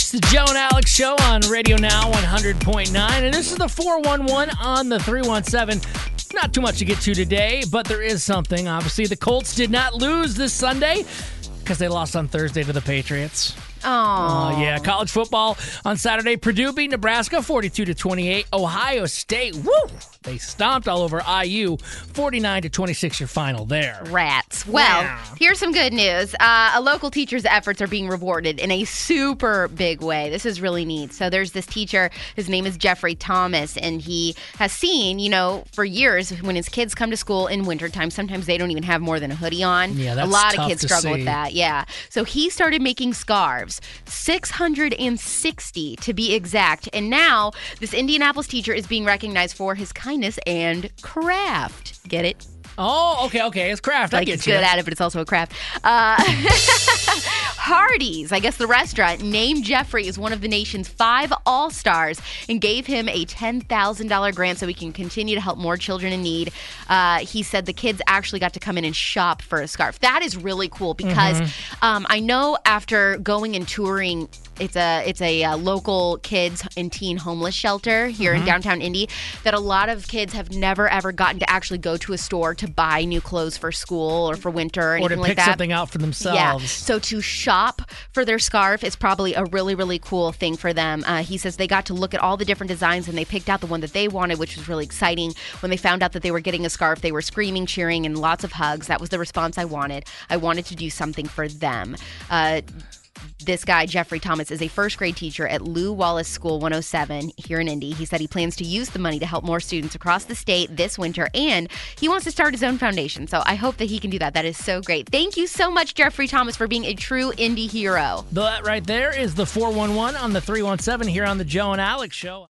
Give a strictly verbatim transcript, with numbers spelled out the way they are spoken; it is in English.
It's the Joe and Alex Show on Radio Now one hundred point nine, and this is the four one one on the three one seven. Not too much to get to today, but there is something. Obviously, the Colts did not lose this Sunday because they lost on Thursday to the Patriots. Oh, uh, yeah. College football on Saturday. Purdue beat Nebraska forty-two to twenty-eight. Ohio State, woo! They stomped all over I U, forty-nine to twenty-six. Your final there. Rats. Well, Yeah. here's some good news. Uh, a local teacher's efforts are being rewarded in a super big way. This is really neat. So there's this teacher. His name is Jeffrey Thomas, and he has seen, you know, for years when his kids come to school in wintertime, sometimes they don't even have more than a hoodie on. Yeah, that's a lot tough of kids to struggle see. with that. Yeah. So he started making scarves, six hundred sixty to be exact. And now this Indianapolis teacher is being recognized for his kindness and craft. Get it? Oh, okay, okay. It's craft. I Like get he's you. good at it, but it's also a craft. Uh, Hardee's, I guess the restaurant, named Jeffrey as one of the nation's five all-stars and gave him a ten thousand dollars grant so he can continue to help more children in need. Uh, he said the kids actually got to come in and shop for a scarf. That is really cool because Mm-hmm. um, I know after going and touring, it's a it's a uh, local kids and teen homeless shelter here Mm-hmm. in downtown Indy, that a lot of kids have never ever gotten to actually go to a store to buy new clothes for school or for winter or, Or anything to like pick that. something out for themselves. Yeah. So to shop for their scarf is probably a really, really cool thing for them. Uh, he says they got to look at all the different designs and they picked out the one that they wanted, which was really exciting. When they found out that they were getting a scarf, they were screaming, cheering, and lots of hugs. That was the response I wanted. I wanted to do something for them. Uh, This guy, Jeffrey Thomas, is a first grade teacher at Lew Wallace School one oh seven here in Indy. He said he plans to use the money to help more students across the state this winter, and he wants to start his own foundation. So I hope that he can do that. That is so great. Thank you so much, Jeffrey Thomas, for being a true Indy hero. That right there is the four one one on the three one seven here on the Joe and Alex Show.